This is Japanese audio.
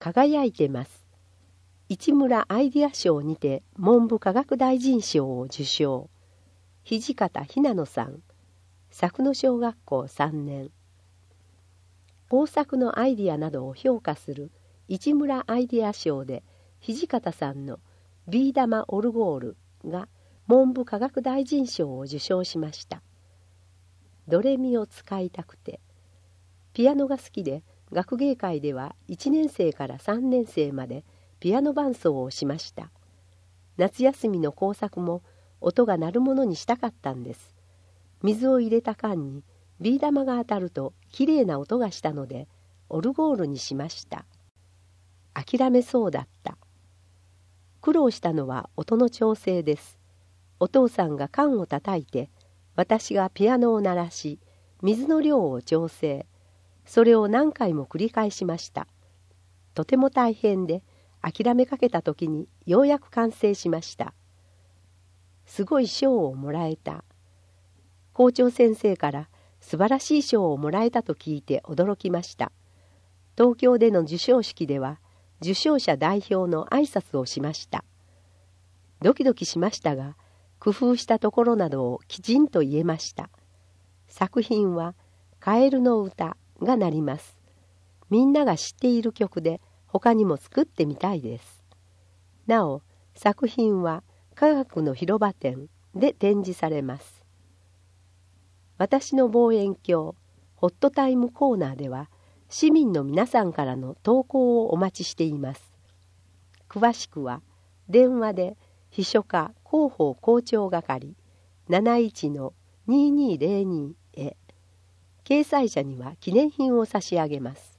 輝いてます。市村アイデア賞にて文部科学大臣賞を受賞。土方ひなのさん、佐久野小学校3年。工作のアイデアなどを評価する市村アイデア賞で、土方さんのビー玉オルゴールが文部科学大臣賞を受賞しました。ドレミを使いたくて。ピアノが好きで、学芸会では1年生から3年生までピアノ伴奏をしました。夏休みの工作も音が鳴るものにしたかったんです。水を入れた缶にビー玉が当たるときれいな音がしたので、オルゴールにしました。諦めそうだった。苦労したのは音の調整です。お父さんが缶を叩いて、私がピアノを鳴らし、水の量を調整。それを何回も繰り返しました。とても大変で、諦めかけた時にようやく完成しました。すごい賞をもらえた。校長先生から素晴らしい賞をもらえたと聞いて驚きました。東京での授賞式では、受賞者代表の挨拶をしました。ドキドキしましたが、工夫したところなどをきちんと言えました。作品はカエルの歌がなります。みんなが知っている曲で他にも作ってみたいです。なお、作品は科学の広場展で展示されます。私の望遠鏡ホットタイムコーナーでは、市民の皆さんからの投稿をお待ちしています。詳しくは電話で秘書課広報校長係 71-2202 へ。掲載者には記念品を差し上げます。